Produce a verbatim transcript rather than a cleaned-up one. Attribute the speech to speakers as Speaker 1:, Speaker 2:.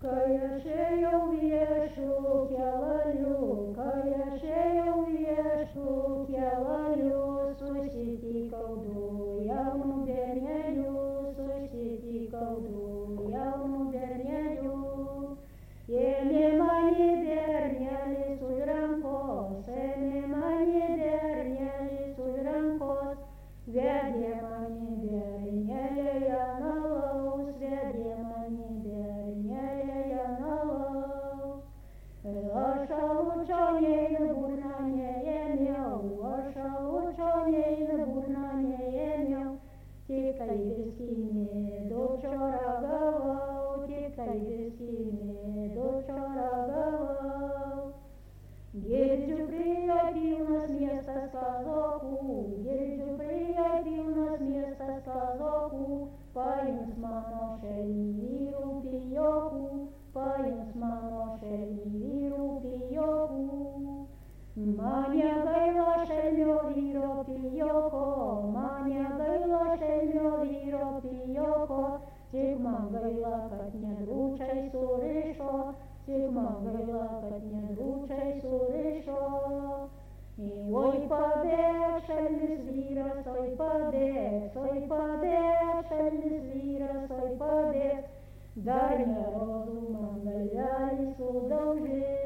Speaker 1: Kai aš ėjau viešu kelaliu, kai aš ėjau viešu kelaliu, susitikau du jaunų bernelių, susitikau du jaunų bernelių. Ėmė mane bernelis už rankos, ėmė mane bernelis už rankos, vedė mane bernelė ant alaus, vedė mane bernelė ant alaus. Aš alučio nei burną neėmiau, aš alučio nei burną neėmiau, tik kai viskį mėdočio ragavau, tik kai viskį mėdočio ragavau. Girdžiu prie pilnas miestas kazokų, girdžiu prie pilnas miestas kazokų, paims mano šelmį vyrų pijokų, paims mano šelmį vyrų pijokų. Mane gaila šelmio vyro pijoko, mane gaila šelmio vyro pijoko, tik man gaila, kad nedrūčiai surišo, tik man gaila, kad nedrūčiai surišo. Oi pabėg šelmis vyras, oi pabėg, oi pabėg šelmis vyras, oi pabėg, dar nerodo man galvelį sudaužė.